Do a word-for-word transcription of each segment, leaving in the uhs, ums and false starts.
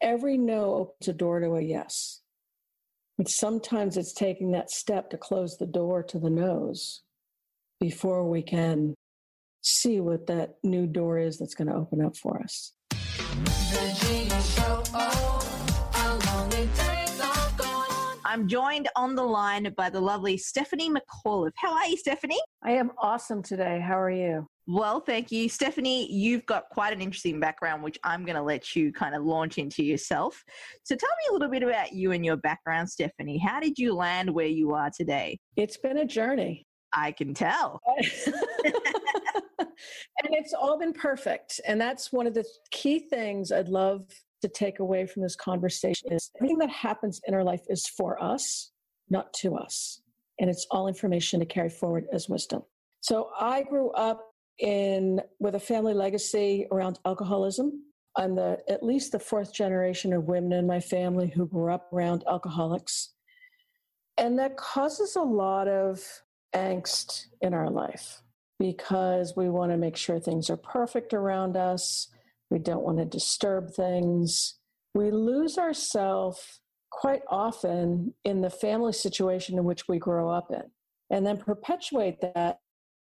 every no opens a door to a yes. But sometimes it's taking that step to close the door to the no's before we can see what that new door is that's going to open up for us. I'm joined on the line by the lovely Stephanie McAuliffe. How are you, Stephanie? I am awesome today. How are you? Well, thank you. Stephanie, you've got quite an interesting background, which I'm going to let you kind of launch into yourself. So tell me a little bit about you and your background, Stephanie. How did you land where you are today? It's been a journey. I can tell. And it's all been perfect. And that's one of the key things I'd love to take away from this conversation is everything that happens in our life is for us, not to us. And it's all information to carry forward as wisdom. So I grew up in with a family legacy around alcoholism. I'm the at least the fourth generation of women in my family who grew up around alcoholics. And that causes a lot of angst in our life because we want to make sure things are perfect around us. We don't want to disturb things. We lose ourselves quite often in the family situation in which we grow up in, and then perpetuate that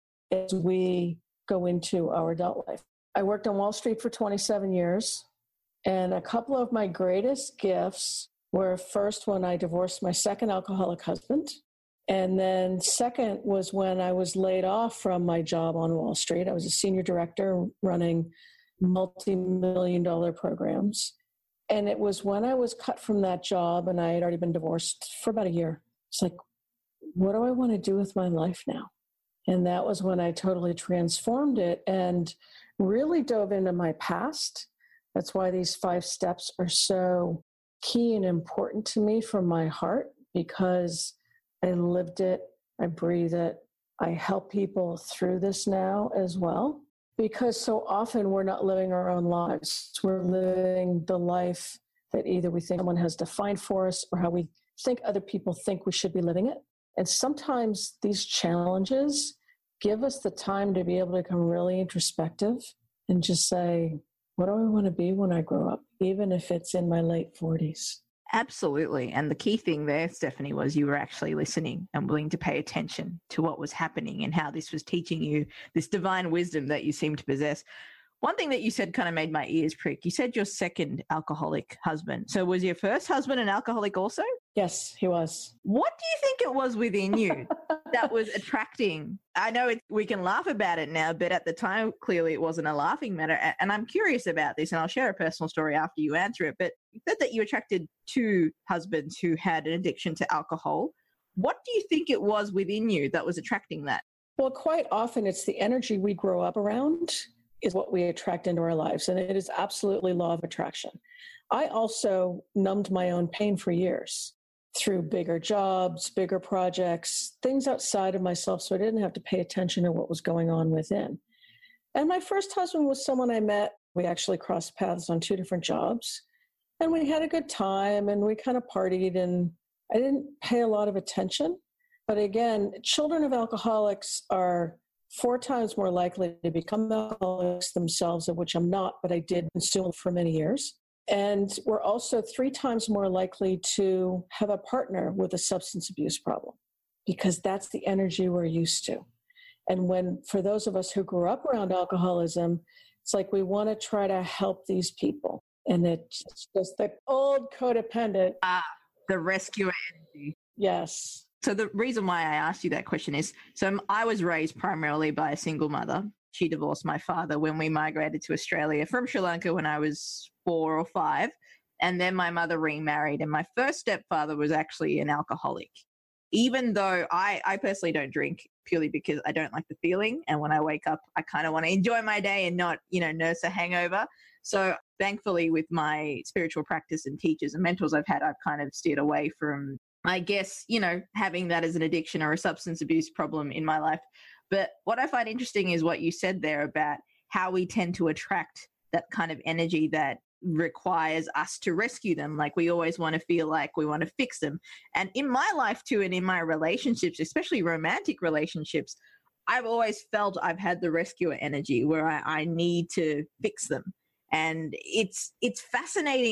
as we go into our adult life. I worked on Wall Street for twenty-seven years, and a couple of my greatest gifts were first when I divorced my second alcoholic husband, and then second was when I was laid off from my job on Wall Street. I was a senior director running multi-million dollar programs. And it was when I was cut from that job and I had already been divorced for about a year. It's like, what do I want to do with my life now? And that was when I totally transformed it and really dove into my past. That's why these five steps are so key and important to me from my heart, because I lived it, I breathe it, I help people through this now as well. Because so often we're not living our own lives. We're living the life that either we think someone has defined for us or how we think other people think we should be living it. And sometimes these challenges give us the time to be able to become really introspective and just say, what do I want to be when I grow up, even if it's in my late forties? Absolutely. And the key thing there, Stephanie, was you were actually listening and willing to pay attention to what was happening and how this was teaching you this divine wisdom that you seem to possess. One thing that you said kind of made my ears prick. You said your second alcoholic husband. So was your first husband an alcoholic also? Yes, he was. What do you think it was within you that was attracting? I know it, we can laugh about it now, but at the time, clearly it wasn't a laughing matter. And I'm curious about this, and I'll share a personal story after you answer it. But you said that you attracted two husbands who had an addiction to alcohol. What do you think it was within you that was attracting that? Well, quite often it's the energy we grow up around is what we attract into our lives. And it is absolutely law of attraction. I also numbed my own pain for years through bigger jobs, bigger projects, things outside of myself, so I didn't have to pay attention to what was going on within. And my first husband was someone I met. We actually crossed paths on two different jobs. And we had a good time and we kind of partied, and I didn't pay a lot of attention. But again, children of alcoholics are four times more likely to become alcoholics themselves, of which I'm not, but I did consume for many years. And we're also three times more likely to have a partner with a substance abuse problem, because that's the energy we're used to. And when, for those of us who grew up around alcoholism, it's like we want to try to help these people. And it's just the old codependent. Ah, the rescuer energy. Yes. So the reason why I asked you that question is, so I was raised primarily by a single mother. She divorced my father when we migrated to Australia from Sri Lanka when I was four or five. And then my mother remarried. And my first stepfather was actually an alcoholic. Even though I, I personally don't drink, purely because I don't like the feeling. And when I wake up, I kind of want to enjoy my day and not, you know, nurse a hangover. So thankfully, with my spiritual practice and teachers and mentors I've had, I've kind of steered away from, I guess, you know, having that as an addiction or a substance abuse problem in my life. But what I find interesting is what you said there about how we tend to attract that kind of energy that requires us to rescue them. Like we always want to feel like we want to fix them. And in my life too, and in my relationships, especially romantic relationships, I've always felt I've had the rescuer energy where I, I need to fix them. And it's it's fascinating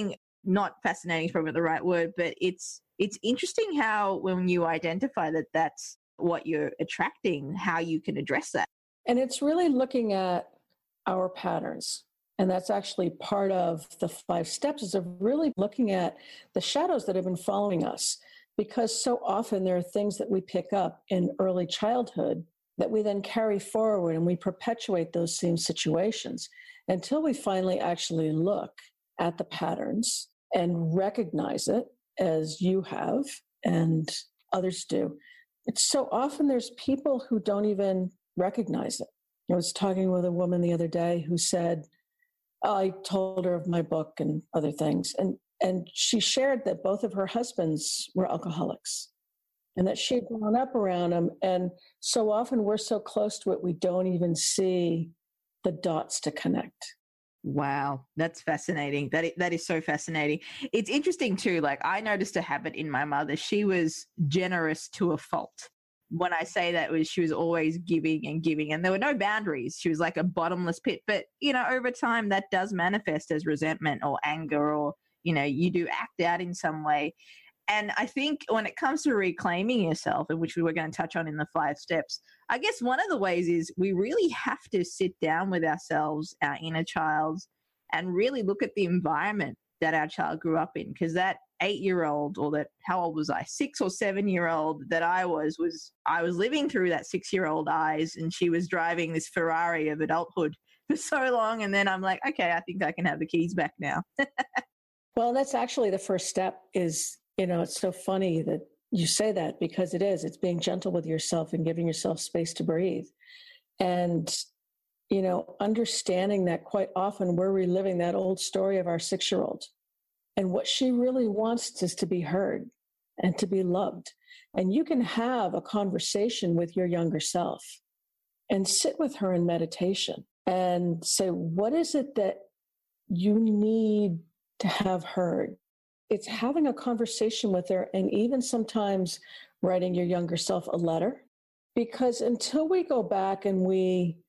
not fascinating is probably the right word, but it's it's interesting how when you identify that that's what you're attracting, how you can address that. And it's really looking at our patterns. And that's actually part of the five steps, is of really looking at the shadows that have been following us. Because so often there are things that we pick up in early childhood that we then carry forward, and we perpetuate those same situations until we finally actually look at the patterns and recognize it, as you have and others do. It's so often there's people who don't even recognize it. I was talking with a woman the other day who said, oh, I told her of my book and other things. And, and she shared that both of her husbands were alcoholics and that she had grown up around them. And so often we're so close to it, we don't even see the dots to connect. Wow, that's fascinating. That is, that is so fascinating. It's interesting too. Like, I noticed a habit in my mother. She was generous to a fault. When I say that, was she was always giving and giving, and there were no boundaries. She was like a bottomless pit. But, you know, over time that does manifest as resentment or anger, or, you know, you do act out in some way. And I think when it comes to reclaiming yourself, and which we were going to touch on in the five steps, I guess one of the ways is we really have to sit down with ourselves, our inner child, and really look at the environment that our child grew up in. Because that eight-year-old, or that, how old was I? Six or seven-year-old that I was, was I was living through that six-year-old eyes, and she was driving this Ferrari of adulthood for so long. And then I'm like, okay, I think I can have the keys back now. Well, that's actually the first step is, you know, it's so funny that you say that, because it is, it's being gentle with yourself and giving yourself space to breathe. And, you know, understanding that quite often we're reliving that old story of our six-year-old. And what she really wants is to be heard and to be loved. And you can have a conversation with your younger self and sit with her in meditation and say, what is it that you need to have heard? It's having a conversation with her, and even sometimes writing your younger self a letter. Because until we go back and we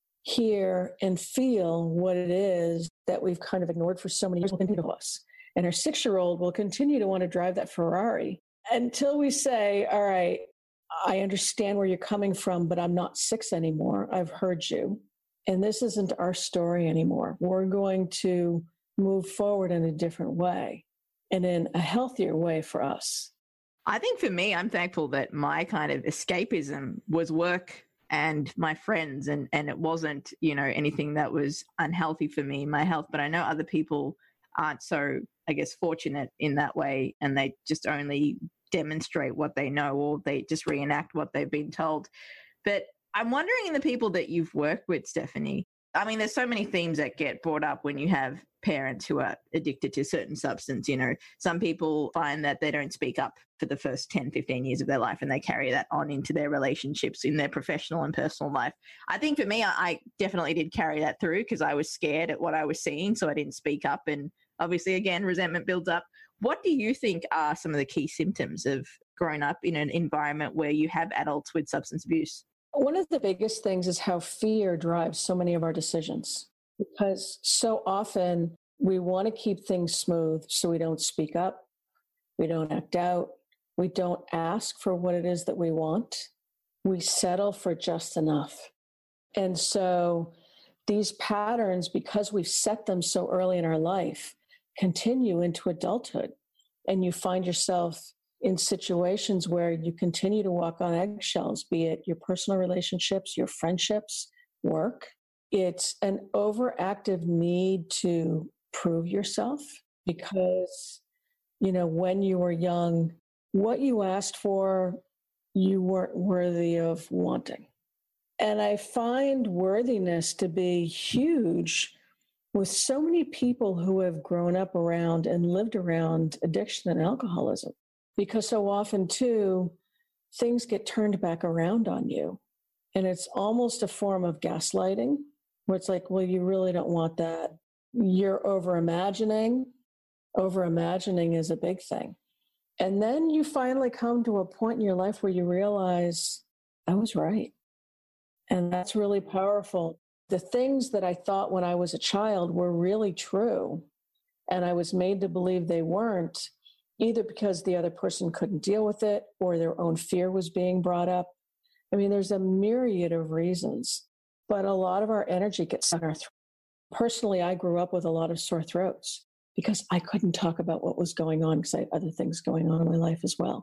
hear and feel what it is that we've kind of ignored for so many years, will continue to us. And our six-year-old will continue to want to drive that Ferrari until we say, all right, I understand where you're coming from, but I'm not six anymore. I've heard you. And this isn't our story anymore. We're going to move forward in a different way, and in a healthier way for us. I think for me, I'm thankful that my kind of escapism was work and my friends, and, and it wasn't, you know, anything that was unhealthy for me, my health. But I know other people aren't so, I guess, fortunate in that way, and they just only demonstrate what they know, or they just reenact what they've been told. But I'm wondering, in the people that you've worked with, Stephanie, I mean, there's so many themes that get brought up when you have parents who are addicted to certain substance. You know, some people find that they don't speak up for the first ten, fifteen years of their life, and they carry that on into their relationships in their professional and personal life. I think for me, I, I definitely did carry that through, because I was scared at what I was seeing, so I didn't speak up. And obviously, again, resentment builds up. What do you think are some of the key symptoms of growing up in an environment where you have adults with substance abuse? One of the biggest things is how fear drives so many of our decisions, because so often we want to keep things smooth, so we don't speak up, we don't act out, we don't ask for what it is that we want. We settle for just enough. And so these patterns, because we've set them so early in our life, continue into adulthood. And you find yourself in situations where you continue to walk on eggshells, be it your personal relationships, your friendships, work. It's an overactive need to prove yourself, because, you know, when you were young, what you asked for, you weren't worthy of wanting. And I find worthiness to be huge with so many people who have grown up around and lived around addiction and alcoholism. Because so often, too, things get turned back around on you. And it's almost a form of gaslighting, where it's like, well, you really don't want that. You're over-imagining. Over-imagining is a big thing. And then you finally come to a point in your life where you realize, I was right. And that's really powerful. The things that I thought when I was a child were really true. And I was made to believe they weren't, either because the other person couldn't deal with it or their own fear was being brought up. I mean, there's a myriad of reasons, but a lot of our energy gets in our throat. Personally, I grew up with a lot of sore throats because I couldn't talk about what was going on because I had other things going on in my life as well.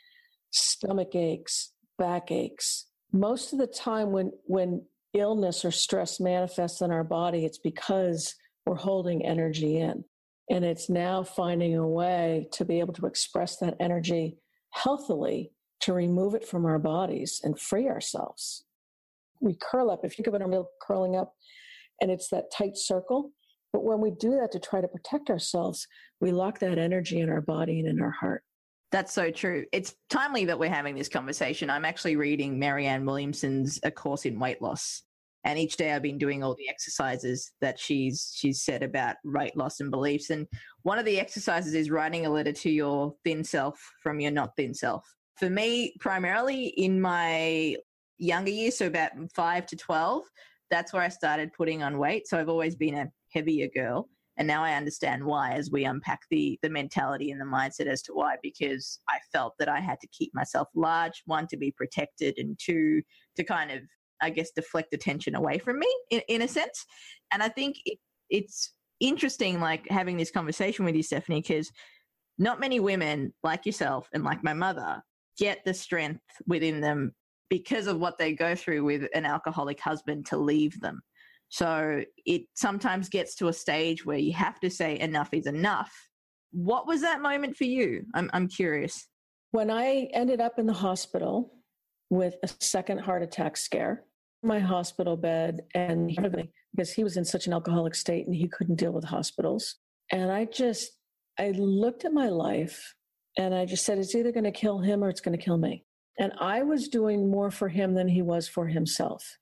Stomach aches, back aches. Most of the time when, when illness or stress manifests in our body, it's because we're holding energy in. And it's now finding a way to be able to express that energy healthily, to remove it from our bodies and free ourselves. We curl up. If you think of it, curling up, and it's that tight circle. But when we do that to try to protect ourselves, we lock that energy in our body and in our heart. That's so true. It's timely that we're having this conversation. I'm actually reading Marianne Williamson's A Course in Weight Loss. And each day I've been doing all the exercises that she's she's said about weight loss and beliefs. And one of the exercises is writing a letter to your thin self from your not thin self. For me, primarily in my younger years, so about five to twelve, that's where I started putting on weight. So I've always been a heavier girl. And now I understand why as we unpack the the mentality and the mindset as to why, because I felt that I had to keep myself large, one, to be protected, and two, to kind of, I guess, deflect attention away from me in, in a sense. And I think it, it's interesting, like having this conversation with you, Stephanie, because not many women like yourself and like my mother get the strength within them because of what they go through with an alcoholic husband to leave them. So it sometimes gets to a stage where you have to say enough is enough. What was that moment for you? I'm I'm curious. When I ended up in the hospital with a second heart attack scare, my hospital bed, and because he was in such an alcoholic state and he couldn't deal with hospitals. And I just, I looked at my life and I just said, it's either going to kill him or it's going to kill me. And I was doing more for him than he was for himself.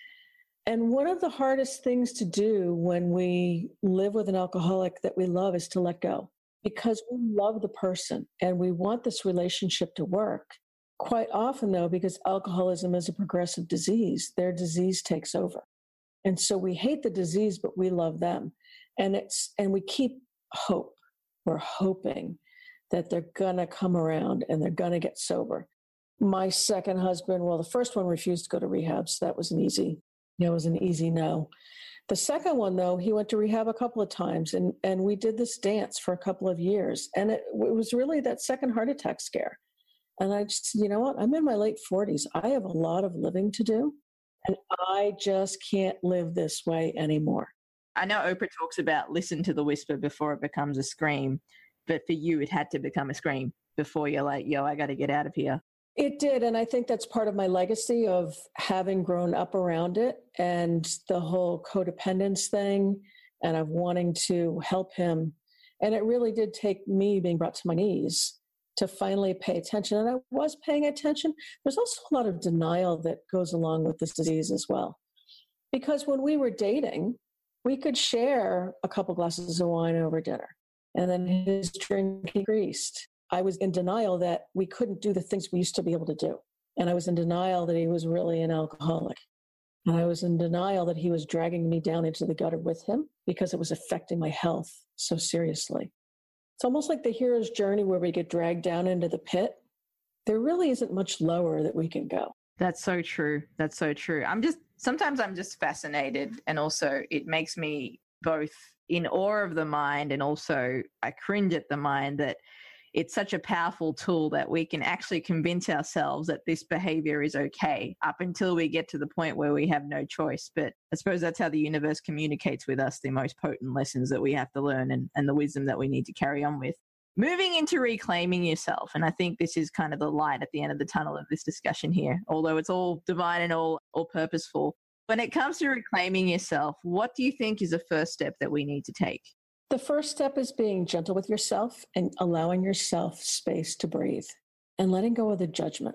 And one of the hardest things to do when we live with an alcoholic that we love is to let go, because we love the person and we want this relationship to work. Quite often, though, because alcoholism is a progressive disease, their disease takes over. And so we hate the disease, but we love them. And it's and we keep hope. We're hoping that they're going to come around and they're going to get sober. My second husband, well, the first one refused to go to rehab, so that was an easy, you know, it was an easy no. The second one, though, he went to rehab a couple of times, and, and we did this dance for a couple of years. And it, it was really that second heart attack scare. And I just, you know what, I'm in my late forties. I have a lot of living to do, and I just can't live this way anymore. I know Oprah talks about listen to the whisper before it becomes a scream, but for you, it had to become a scream before you're like, yo, I got to get out of here. It did, and I think that's part of my legacy of having grown up around it and the whole codependence thing and of wanting to help him. And it really did take me being brought to my knees to finally pay attention. And I was paying attention. There's also a lot of denial that goes along with this disease as well. Because when we were dating, we could share a couple glasses of wine over dinner, and then his drink increased. I was in denial that we couldn't do the things we used to be able to do. And I was in denial that he was really an alcoholic. And I was in denial that he was dragging me down into the gutter with him because it was affecting my health so seriously. It's almost like the hero's journey where we get dragged down into the pit. There really isn't much lower that we can go. That's so true. That's so true. I'm just, sometimes I'm just fascinated. And also it makes me both in awe of the mind and also I cringe at the mind that it's such a powerful tool that we can actually convince ourselves that this behavior is okay up until we get to the point where we have no choice. But I suppose that's how the universe communicates with us, the most potent lessons that we have to learn and, and the wisdom that we need to carry on with. Moving into reclaiming yourself, and I think this is kind of the light at the end of the tunnel of this discussion here, although it's all divine and all, all purposeful. When it comes to reclaiming yourself, what do you think is the first step that we need to take? The first step is being gentle with yourself and allowing yourself space to breathe and letting go of the judgment.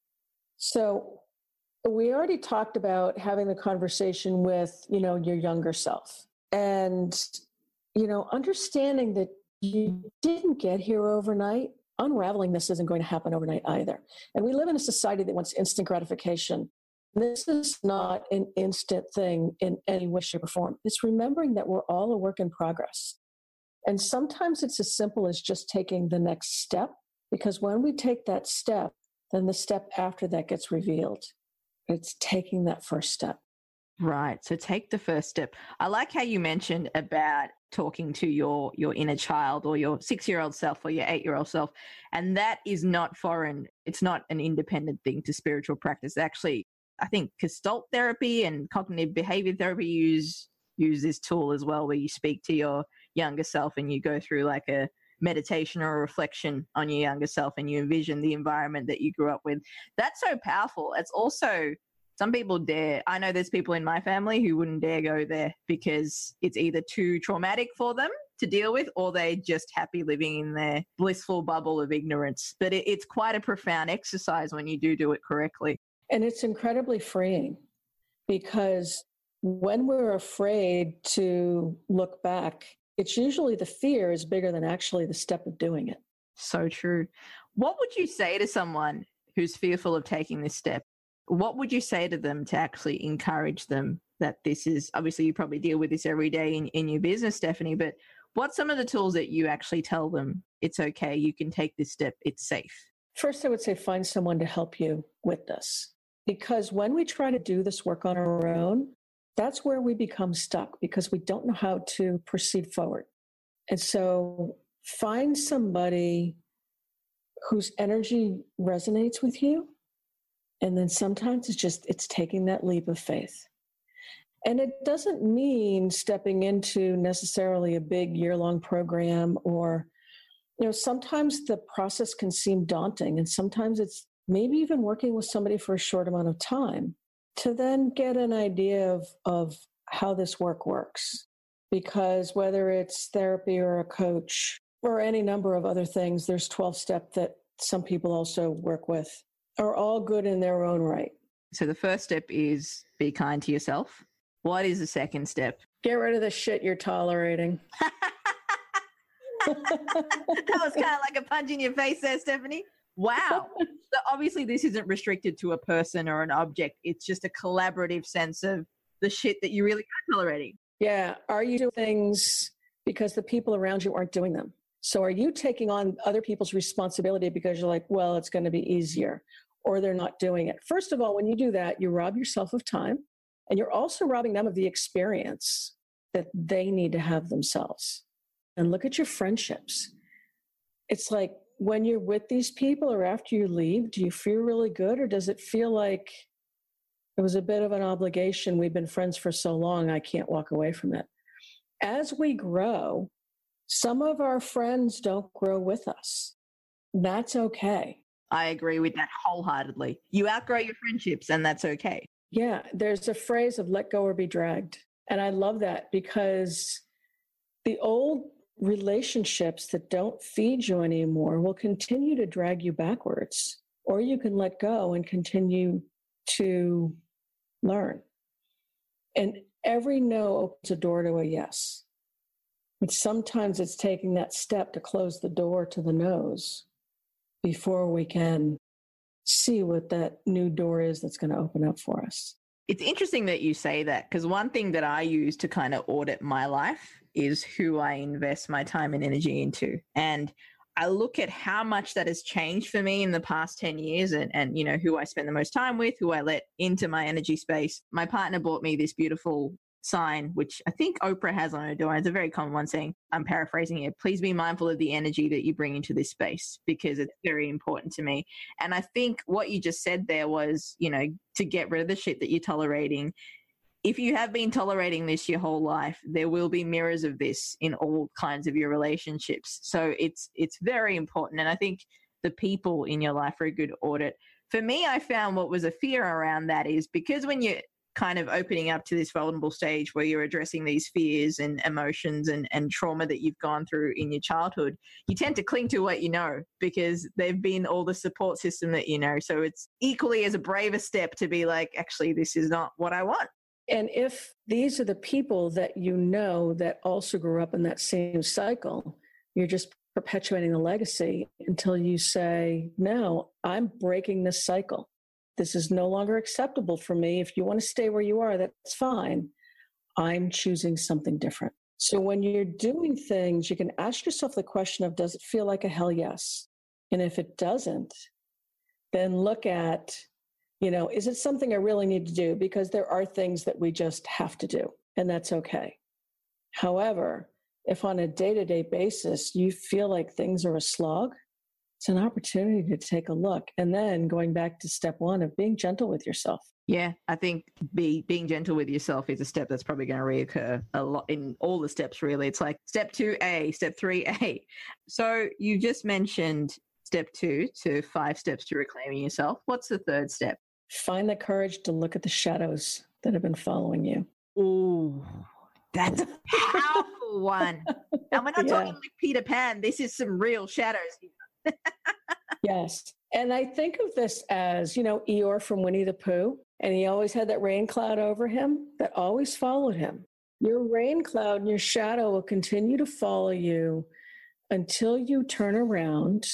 So we already talked about having the conversation with, you know, your younger self and, you know, understanding that you didn't get here overnight. Unraveling this isn't going to happen overnight either. And we live in a society that wants instant gratification. This is not an instant thing in any way, shape, or form. It's remembering that we're all a work in progress. And sometimes it's as simple as just taking the next step, because when we take that step, then the step after that gets revealed. It's taking that first step. Right. So take the first step. I like how you mentioned about talking to your your inner child or your six-year-old self or your eight-year-old self. And that is not foreign. It's not an independent thing to spiritual practice. Actually, I think Gestalt therapy and cognitive behavior therapy use use this tool as well, where you speak to your younger self and you go through like a meditation or a reflection on your younger self and you envision the environment that you grew up with. That's so powerful. It's also, some people dare, I know there's people in my family who wouldn't dare go there because it's either too traumatic for them to deal with or they're just happy living in their blissful bubble of ignorance. But it, it's quite a profound exercise when you do do it correctly. And it's incredibly freeing, because when we're afraid to look back, it's usually the fear is bigger than actually the step of doing it. So true. What would you say to someone who's fearful of taking this step? What would you say to them to actually encourage them that this is, obviously you probably deal with this every day in, in your business, Stephanie, but what's some of the tools that you actually tell them it's okay, you can take this step, it's safe? First, I would say find someone to help you with this. Because when we try to do this work on our own, that's where we become stuck because we don't know how to proceed forward. And so find somebody whose energy resonates with you. And then sometimes it's just, it's taking that leap of faith. And it doesn't mean stepping into necessarily a big year-long program, or, you know, sometimes the process can seem daunting, and sometimes it's maybe even working with somebody for a short amount of time to then get an idea of, of how this work works. Because whether it's therapy or a coach or any number of other things, there's twelve-step that some people also work with, are all good in their own right. So the first step is be kind to yourself. What is the second step? Get rid of the shit you're tolerating. That was kind of like a punch in your face there, Stephanie. Wow. So obviously this isn't restricted to a person or an object. It's just a collaborative sense of the shit that you really are tolerating. Yeah. Are you doing things because the people around you aren't doing them? So are you taking on other people's responsibility because you're like, well, it's going to be easier, or they're not doing it? First of all, when you do that, you rob yourself of time, and you're also robbing them of the experience that they need to have themselves. And look at your friendships. It's like, when you're with these people or after you leave, do you feel really good, or does it feel like it was a bit of an obligation? We've been friends for so long, I can't walk away from it. As we grow, some of our friends don't grow with us. That's okay. I agree with that wholeheartedly. You outgrow your friendships, and that's okay. Yeah, there's a phrase of let go or be dragged. And I love that, because the old relationships that don't feed you anymore will continue to drag you backwards, or you can let go and continue to learn. And every no opens a door to a yes. And sometimes it's taking that step to close the door to the no's before we can see what that new door is that's going to open up for us. It's interesting that you say that, because one thing that I use to kind of audit my life is who I invest my time and energy into. And I look at how much that has changed for me in the past ten years and, and, you know, who I spend the most time with, who I let into my energy space. My partner bought me this beautiful sign, which I think Oprah has on her door. It's a very common one saying, I'm paraphrasing it, please be mindful of the energy that you bring into this space, because it's very important to me. And I think what you just said there was, you know, to get rid of the shit that you're tolerating. If you have been tolerating this your whole life, there will be mirrors of this in all kinds of your relationships. So it's it's very important. And I think the people in your life are a good audit. For me, I found what was a fear around that is because when you're kind of opening up to this vulnerable stage where you're addressing these fears and emotions and, and trauma that you've gone through in your childhood, you tend to cling to what you know because they've been all the support system that you know. So it's equally as a braver step to be like, actually, this is not what I want. And if these are the people that you know that also grew up in that same cycle, you're just perpetuating the legacy until you say, no, I'm breaking this cycle. This is no longer acceptable for me. If you want to stay where you are, that's fine. I'm choosing something different. So when you're doing things, you can ask yourself the question of, does it feel like a hell yes? And if it doesn't, then look at, you know, is it something I really need to do? Because there are things that we just have to do, and that's okay. However, if on a day-to-day basis you feel like things are a slog, it's an opportunity to take a look. And then going back to step one of being gentle with yourself. Yeah, I think be, being gentle with yourself is a step that's probably going to reoccur a lot in all the steps, really. It's like step two A, step three A. So you just mentioned step two to five steps to reclaiming yourself. What's the third step? Find the courage to look at the shadows that have been following you. Ooh, that's a powerful one. And we're not Yeah. talking like Peter Pan. This is some real shadows here. Yes. And I think of this as, you know, Eeyore from Winnie the Pooh, and he always had that rain cloud over him that always followed him. Your rain cloud and your shadow will continue to follow you until you turn around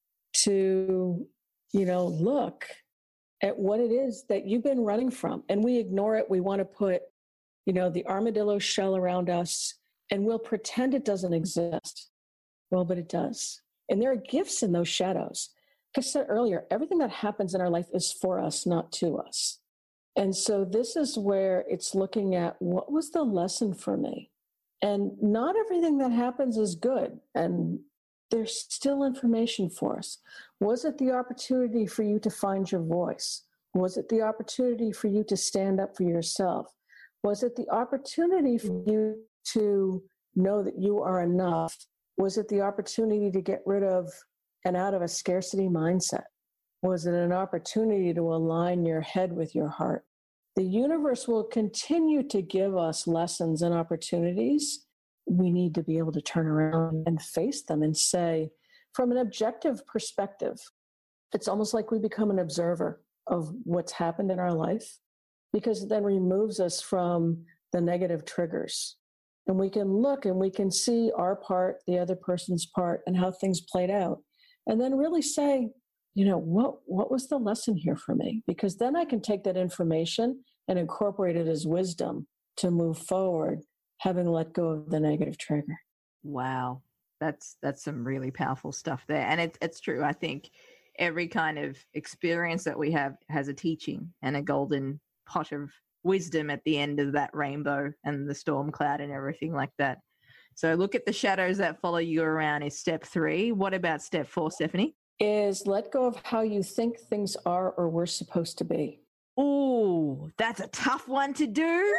to, you know, look at what it is that you've been running from. And we ignore it. We want to put, you know, the armadillo shell around us, and we'll pretend it doesn't exist. Well, but it does. And there are gifts in those shadows. Like I said earlier, everything that happens in our life is for us, not to us. And so this is where it's looking at, what was the lesson for me? And not everything that happens is good. And there's still information for us. Was it the opportunity for you to find your voice? Was it the opportunity for you to stand up for yourself? Was it the opportunity for you to know that you are enough? Was it the opportunity to get rid of and out of a scarcity mindset? Was it an opportunity to align your head with your heart? The universe will continue to give us lessons and opportunities. We need to be able to turn around and face them and say, from an objective perspective, it's almost like we become an observer of what's happened in our life, because it then removes us from the negative triggers. And we can look and we can see our part, the other person's part, and how things played out. And then really say, you know, what, what was the lesson here for me? Because then I can take that information and incorporate it as wisdom to move forward, having let go of the negative trigger. Wow. That's that's some really powerful stuff there. And it, it's true. I think every kind of experience that we have has a teaching and a golden pot of wisdom at the end of that rainbow and the storm cloud and everything like that. So look at the shadows that follow you around is step three. What about step four, Stephanie? Is let go of how you think things are or were supposed to be. Oh, that's a tough one to do.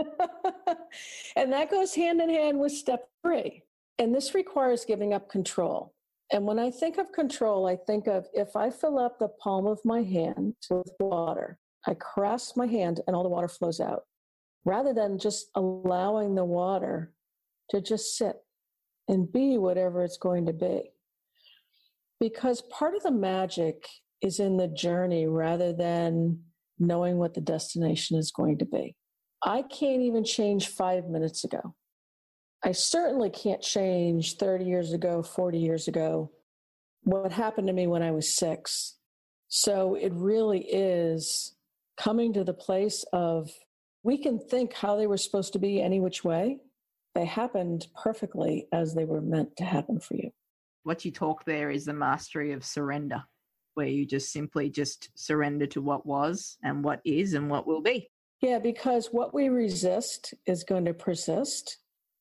And that goes hand in hand with step three. And this requires giving up control. And when I think of control, I think of, if I fill up the palm of my hand with water, I cross my hand and all the water flows out, rather than just allowing the water to just sit and be whatever it's going to be. Because part of the magic is in the journey rather than knowing what the destination is going to be. I can't even change five minutes ago. I certainly can't change thirty years ago, forty years ago, what happened to me when I was six. So it really is coming to the place of, we can think how they were supposed to be any which way. They happened perfectly as they were meant to happen for you. What you talk there is the mastery of surrender, where you just simply just surrender to what was and what is and what will be. Yeah, because what we resist is going to persist.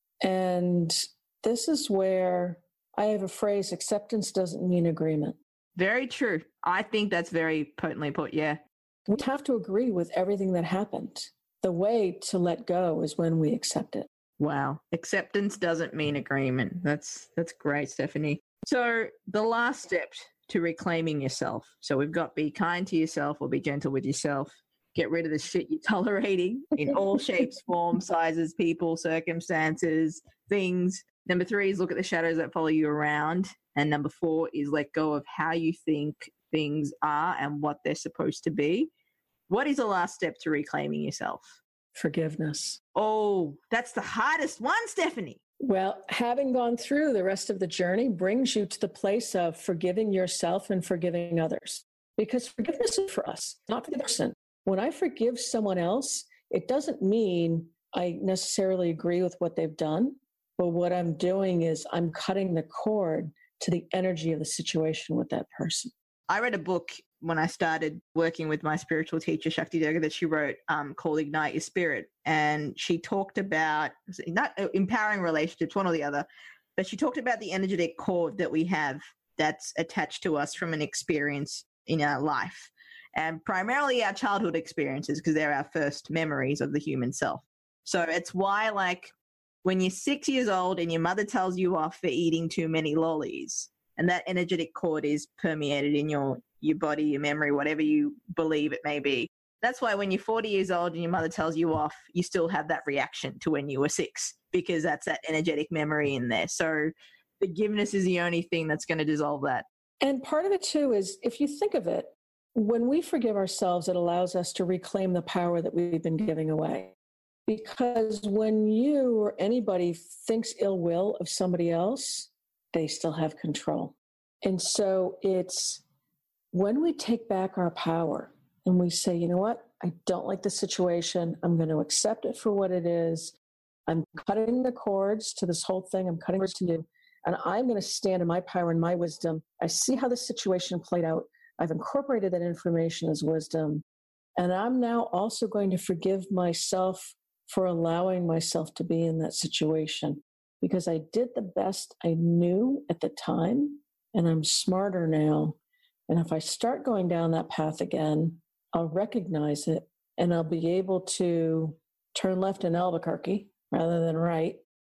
And this is where I have a phrase, acceptance doesn't mean agreement. Very true. I think that's very potently put, yeah. We have to agree with everything that happened. The way to let go is when we accept it. Wow. Acceptance doesn't mean agreement. That's that's great, Stephanie. So the last step to reclaiming yourself. So we've got be kind to yourself or be gentle with yourself. Get rid of the shit you're tolerating in all shapes, forms, sizes, people, circumstances, things. Number three is look at the shadows that follow you around. And number four is let go of how you think things are and what they're supposed to be. What is the last step to reclaiming yourself? Forgiveness. Oh, that's the hardest one, Stephanie. Well, having gone through the rest of the journey brings you to the place of forgiving yourself and forgiving others. Because forgiveness is for us, not for the person. When I forgive someone else, it doesn't mean I necessarily agree with what they've done. But what I'm doing is I'm cutting the cord to the energy of the situation with that person. I read a book when I started working with my spiritual teacher, Shakti Durga, that she wrote um, called Ignite Your Spirit. And she talked about, not empowering relationships, one or the other, but she talked about the energetic cord that we have that's attached to us from an experience in our life. And primarily our childhood experiences, because they're our first memories of the human self. So it's why, like, when you're six years old and your mother tells you off for eating too many lollies, and that energetic cord is permeated in your, your body, your memory, whatever you believe it may be. That's why when you're forty years old and your mother tells you off, you still have that reaction to when you were six, because that's that energetic memory in there. So forgiveness is the only thing that's going to dissolve that. And part of it too is, if you think of it, when we forgive ourselves, it allows us to reclaim the power that we've been giving away. Because when you or anybody thinks ill will of somebody else, they still have control. And so it's when we take back our power and we say, you know what, I don't like the situation. I'm going to accept it for what it is. I'm cutting the cords to this whole thing. I'm cutting cords to you. And I'm going to stand in my power and my wisdom. I see how the situation played out. I've incorporated that information as wisdom. And I'm now also going to forgive myself for allowing myself to be in that situation, because I did the best I knew at the time, and I'm smarter now. And if I start going down that path again, I'll recognize it, and I'll be able to turn left in Albuquerque rather than right,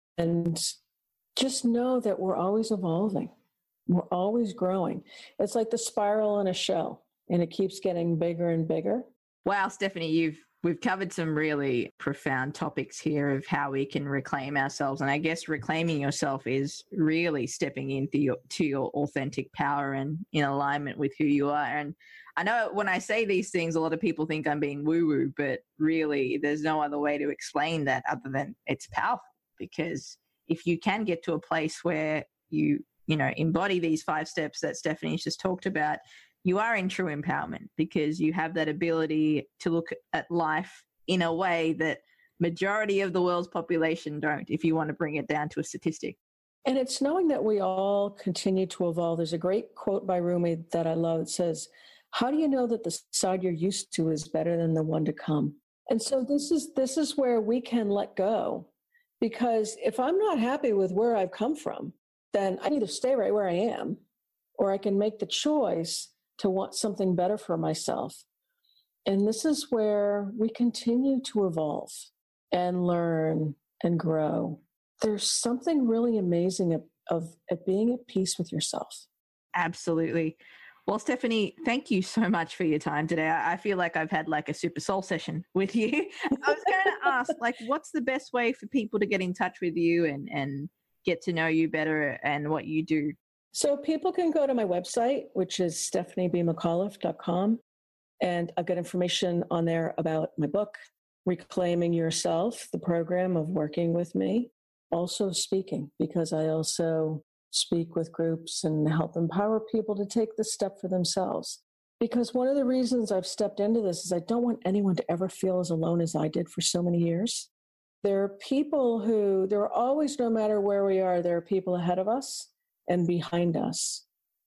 and just know that we're always evolving. We're always growing. It's like the spiral in a shell, and it keeps getting bigger and bigger. Wow, Stephanie, you've we've covered some really profound topics here of how we can reclaim ourselves. And I guess reclaiming yourself is really stepping into your, to your authentic power and in alignment with who you are. And I know when I say these things, a lot of people think I'm being woo-woo, but really there's no other way to explain that other than it's powerful. Because if you can get to a place where you, you know, embody these five steps that Stephanie's just talked about, you are in true empowerment, because you have that ability to look at life in a way that majority of the world's population don't, if you want to bring it down to a statistic. And it's knowing that we all continue to evolve. There's a great quote by Rumi that I love. It says, how do you know that the side you're used to is better than the one to come? And so this is this is where we can let go, because if I'm not happy with where I've come from, then I either stay right where I am, or I can make the choice to want something better for myself. And this is where we continue to evolve and learn and grow. There's something really amazing of, of, of being at peace with yourself. Absolutely. Well, Stephanie, thank you so much for your time today. I, I feel like I've had like a super soul session with you. I was going to ask, like, what's the best way for people to get in touch with you and, and get to know you better and what you do? So people can go to my website, which is stephanie b mcauliffe dot com. And I've got information on there about my book, Reclaiming Yourself, the program of working with me. Also speaking, because I also speak with groups and help empower people to take the step for themselves. Because one of the reasons I've stepped into this is I don't want anyone to ever feel as alone as I did for so many years. There are people who, there are always, no matter where we are, there are people ahead of us and behind us.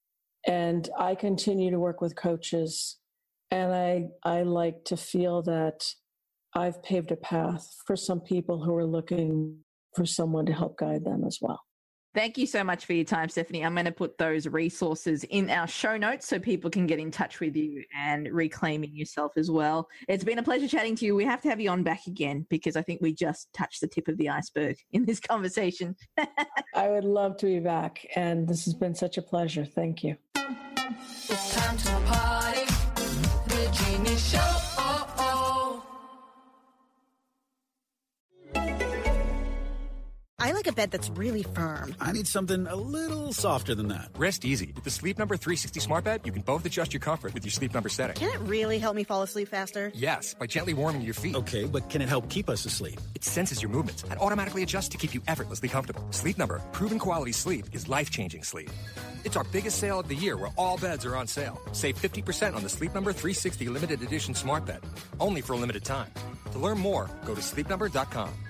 And I continue to work with coaches, and I, I like to feel that I've paved a path for some people who are looking for someone to help guide them as well. Thank you so much for your time, Stephanie. I'm going to put those resources in our show notes so people can get in touch with you and reclaiming yourself as well. It's been a pleasure chatting to you. We have to have you on back again, because I think we just touched the tip of the iceberg in this conversation. I would love to be back, and this has been such a pleasure. Thank you. It's time to party. The Jeannie Show. I like a bed that's really firm. I need something a little softer than that. Rest easy. With the Sleep Number three sixty smart bed, you can both adjust your comfort with your Sleep Number setting. Can it really help me fall asleep faster? Yes, by gently warming your feet. Okay, but can it help keep us asleep? It senses your movements and automatically adjusts to keep you effortlessly comfortable. Sleep Number, proven quality sleep is life-changing sleep. It's our biggest sale of the year, where all beds are on sale. Save fifty percent on the Sleep Number three sixty limited edition smart bed, only for a limited time. To learn more, go to sleep number dot com.